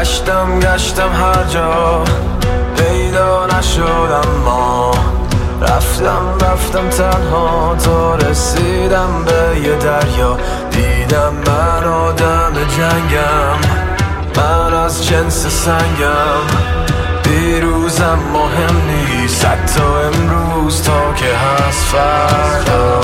گشتم هر جا پیدا نشدم، ما رفتم تنها تا رسیدم به یه دریا. دیدم من آدم جنگم، من از جنس سنگم، دیروزم مهم نیست حتی امروز تا که هست فردا.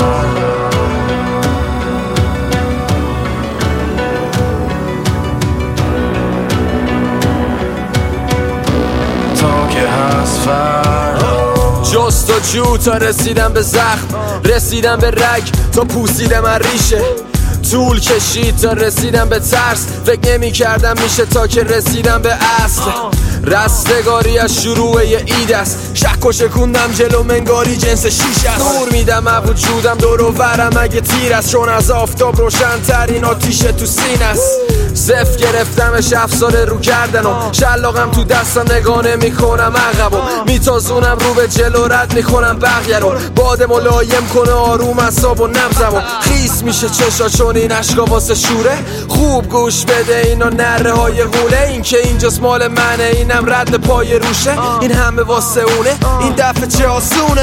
جستجو تا رسیدم به زخم، رسیدم به رگ تا پوسیدم از ریشه. طول کشید تا رسیدم به ترس، فکر نمی کردم میشه تا که رسیدم به اصل. رستگاری از شروع یه اید است، شک و شکوندم جلو منگاری جنس شیش است. نور میدم از وجودم دور و برم اگه تیر است، چون از آفتاب روشن ترین آتیش تو سینه است. صف گرفتمش 7 سال رو کردنم، شلاقم تو دستم نگاه نمی‌کنم عقبم، میتازونم رو به جلو رد میکنم بقیه رو. باد ملایم کنه آروم اعصاب و نبضمو، خیس میشه چشا چون این اشکا واسه شوره. خوب گوش بده اینا نره های غوله، این که اینجاست مال منه اینم رد پای روشه. این همه واسه اونه این دفعه چه آسونه.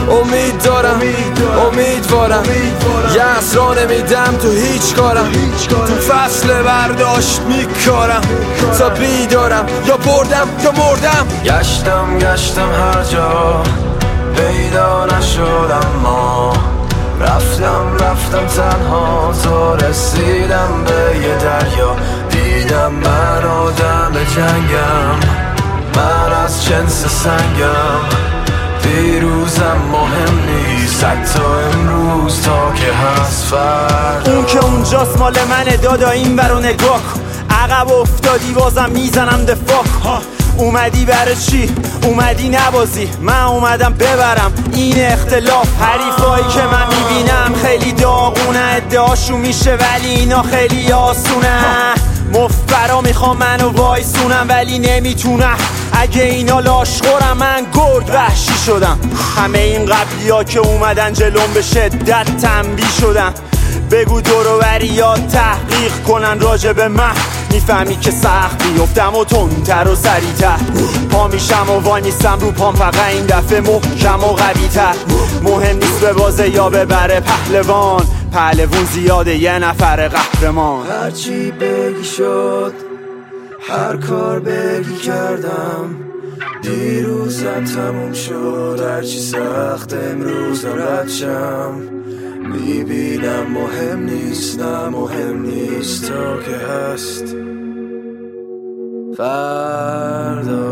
امیدوارم یه اسرا نمیدم تو هیچ کارم، تو فصل برداشت میکارم تا بیدارم، یا بردم یا مردم. گشتم هر جا پیدا نشدم، ما رفتم تنها تا رسیدم به یه دریا. دیدم من آدم جنگم، من از جنس سنگم، دیروزم مهم نیست حتی امروز تا که هست فردا. اون که اونجاست مال منه دادا، این برو نگاه کن. عقب افتادی بازم میزنم دفاع. اومدی برای چی؟ اومدی نبازی، من اومدم ببرم این اختلاف. حریفایی که من میبینم خیلی داغونه، ادعاشو میشه ولی اینا خیلی آسونه. مفبرا میخوام منو وایسونم ولی نمیتونم، اگه اینا لاشخورم من گرگ وحشی شدم. همه این قبلی ها که اومدن جلوم به شدت تنبیه شدن. بگو دوروبریات تحقیق کنن راجع به من، میفهمی که سخت بیفتم و تندتر و سریعتر. پا میشم و وای میستم رو پام، فقط این دفعه محکم و قوی‌تر. مهم نیست به بازه یا ببره پهلوان زیاده یه نفر قهرمان. هرچی بگی شد، هر کار بگی کردم، دیروزم تموم شد. هرچی سخت امروز رد شم، میبینم مهم نیست، نه مهم نیست تا که هست فردا.